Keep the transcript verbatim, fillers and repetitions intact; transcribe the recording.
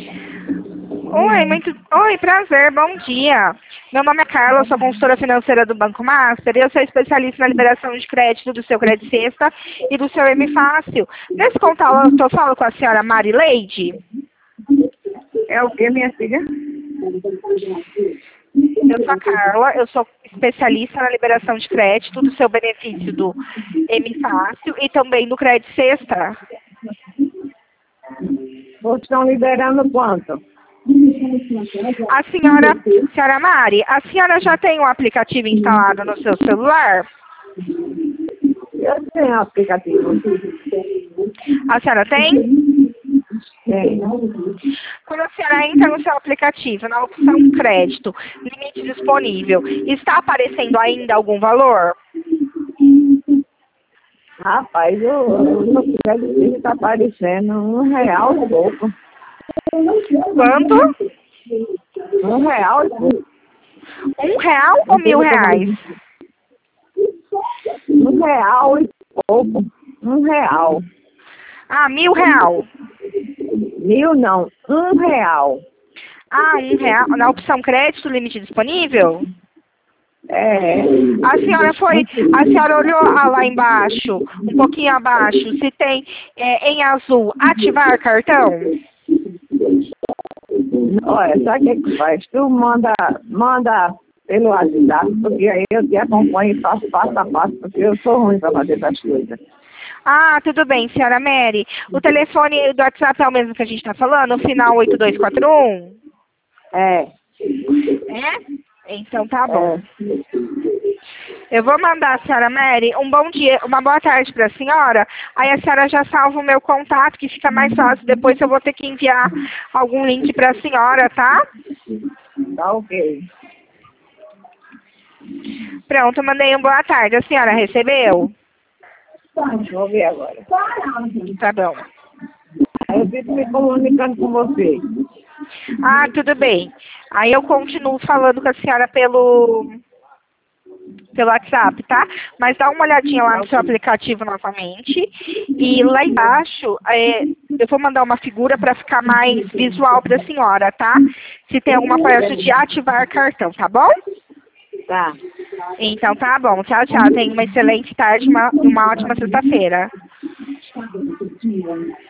Oi, muito. Oi, prazer, bom dia. Meu nome é Carla, eu sou consultora financeira do Banco Master e eu sou especialista na liberação de crédito do seu Crédito Sexta e do seu M Fácil. Nesse contato, eu estou falando com a senhora Marileide. É o que, minha filha? Eu sou a Carla, eu sou especialista na liberação de crédito do seu benefício do M Fácil e também do Crédito Sexta. Vocês estão liberando quanto? A senhora, senhora Mari, a senhora já tem um aplicativo instalado no seu celular? Eu tenho aplicativo. A senhora tem? Tenho. Quando a senhora entra no seu aplicativo, na opção crédito, limite disponível, está aparecendo ainda algum valor? Rapaz, o meu crédito está aparecendo um real e pouco. Quanto? Um real e pouco. Um real ou mil reais? Um real e pouco. Um real. Ah, mil real. Mil não, um real. Ah, um real. Na opção crédito, limite disponível? É. A senhora foi, a senhora olhou ah, lá embaixo, um pouquinho abaixo, se tem é, em azul, ativar cartão? Olha, sabe o que que faz? Tu manda, manda pelo WhatsApp, porque aí eu te acompanho e faço passo a passo, porque eu sou ruim para fazer essas coisas. Ah, tudo bem, senhora Mary. O telefone do WhatsApp é o mesmo que a gente está falando, o final oito dois quatro um? É. É? Então tá bom. É. Eu vou mandar a senhora Mary um bom dia, uma boa tarde para a senhora. Aí a senhora já salva o meu contato, que fica mais fácil. Depois eu vou ter que enviar algum link para a senhora, tá? Tá ok. Pronto, eu mandei um boa tarde. A senhora recebeu? Deixa eu ver agora. Tá bom. Aí eu fico me comunicando com você. Ah, tudo bem. Aí eu continuo falando com a senhora pelo, pelo WhatsApp, tá? Mas dá uma olhadinha lá no seu aplicativo novamente. E lá embaixo, é, eu vou mandar uma figura para ficar mais visual para a senhora, tá? Se tem alguma coisa de ativar cartão, tá bom? Tá. Então tá bom. Tchau, tchau. Tenha uma excelente tarde e uma, uma ótima sexta-feira.